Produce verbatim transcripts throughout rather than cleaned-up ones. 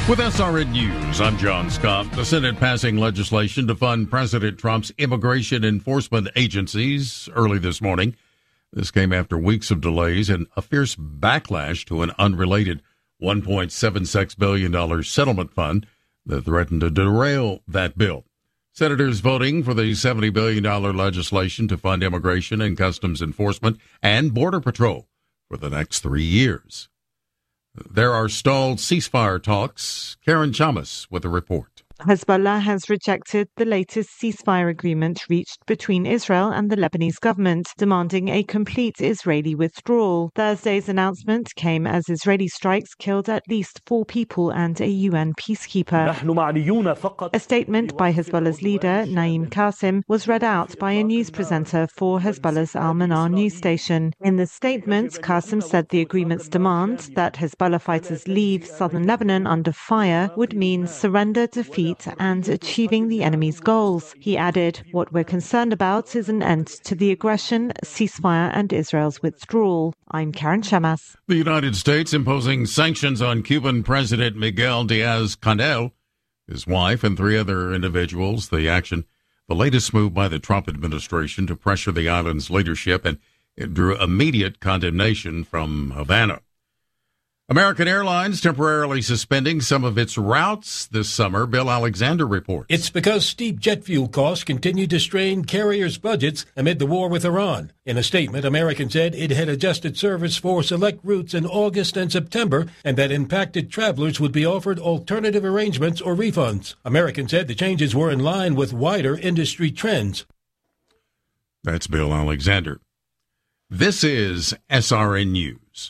With S R N News, I'm John Scott. The Senate passing legislation to fund President Trump's immigration enforcement agencies early this morning. This came after weeks of delays and a fierce backlash to an unrelated one point seven six billion dollars settlement fund that threatened to derail that bill. Senators voting for the seventy billion dollars legislation to fund immigration and customs enforcement and Border Patrol for the next three years. There are stalled ceasefire talks. Karen Chamas with a report. Hezbollah has rejected the latest ceasefire agreement reached between Israel and the Lebanese government, demanding a complete Israeli withdrawal. Thursday's announcement came as Israeli strikes killed at least four people and a U N peacekeeper. A statement by Hezbollah's leader, Naim Qassem, was read out by a news presenter for Hezbollah's Al-Manar news station. In the statement, Qassem said the agreement's demand that Hezbollah fighters leave southern Lebanon under fire would mean surrender, defeat, and achieving the enemy's goals. He added, "What we're concerned about is an end to the aggression, ceasefire, and Israel's withdrawal." I'm Karen Chamas. The United States imposing sanctions on Cuban President Miguel Diaz-Canel, his wife, and three other individuals. The action, the latest move by the Trump administration to pressure the island's leadership, and it drew immediate condemnation from Havana. American Airlines temporarily suspending some of its routes this summer. Bill Alexander reports. It's because steep jet fuel costs continue to strain carriers' budgets amid the war with Iran. In a statement, American said it had adjusted service for select routes in August and September and that impacted travelers would be offered alternative arrangements or refunds. American said the changes were in line with wider industry trends. That's Bill Alexander. This is S R N News.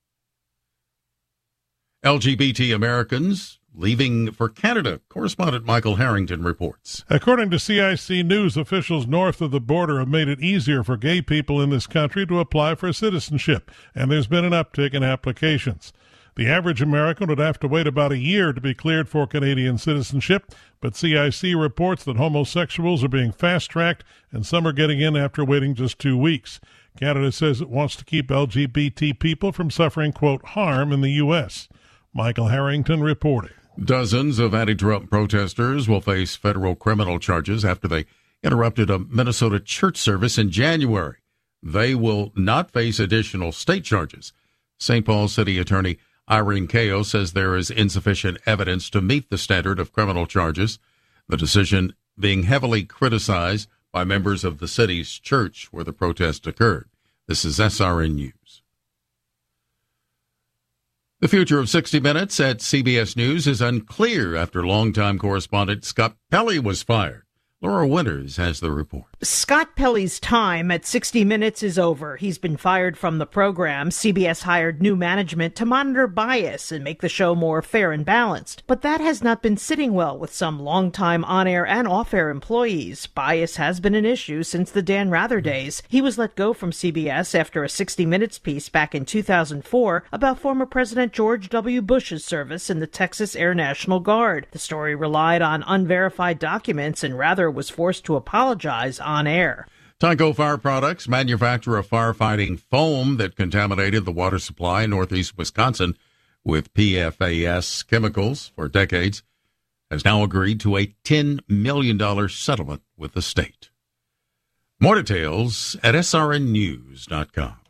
L G B T Americans leaving for Canada. Correspondent Michael Harrington reports. According to C I C News, officials north of the border have made it easier for gay people in this country to apply for citizenship, and there's been an uptick in applications. The average American would have to wait about a year to be cleared for Canadian citizenship, but C I C reports that homosexuals are being fast-tracked and some are getting in after waiting just two weeks. Canada says it wants to keep L G B T people from suffering, quote, harm in the U S Michael Harrington reporting. Dozens of anti-Trump protesters will face federal criminal charges after they interrupted a Minnesota church service in January. They will not face additional state charges. Saint Paul City Attorney Irene Kao says there is insufficient evidence to meet the standard of criminal charges, the decision being heavily criticized by members of the city's church where the protest occurred. This is S R N News. The future of sixty minutes at C B S News is unclear after longtime correspondent Scott Pelley was fired. Laura Winters has the report. Scott Pelley's time at sixty minutes is over. He's been fired from the program. C B S hired new management to monitor bias and make the show more fair and balanced. But that has not been sitting well with some longtime on-air and off-air employees. Bias has been an issue since the Dan Rather days. He was let go from C B S after a sixty minutes piece back in two thousand four about former President George W. Bush's service in the Texas Air National Guard. The story relied on unverified documents, and Rather was forced to apologize on air. Tyco Fire Products, manufacturer of firefighting foam that contaminated the water supply in northeast Wisconsin with P F A S chemicals for decades, has now agreed to a ten million dollars settlement with the state. More details at S R N news dot com.